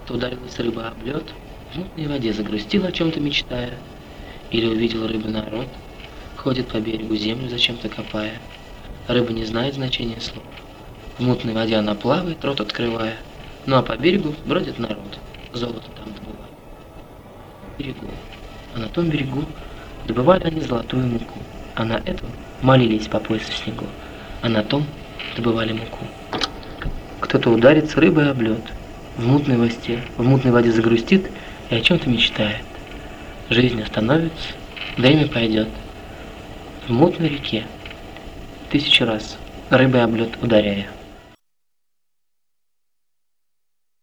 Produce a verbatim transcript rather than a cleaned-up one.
Как-то ударилась рыба об лед, в мутной воде загрустила, о чем-то мечтая, или увидел рыбу народ, ходит по берегу землю зачем-то копая. Рыба не знает значения слов. В мутной воде она плавает, рот открывая, ну а по берегу бродит народ, золото там добывая. Берегу. А на том берегу добывали они золотую муку, а на этом молились по пояс в снегу, а на том добывали муку. Кто-то ударится рыбой об лед, в мутной воде, в мутной воде загрустит и о чем-то мечтает. Жизнь остановится, время пойдет. В мутной реке тысячу раз рыбой об лед ударяя.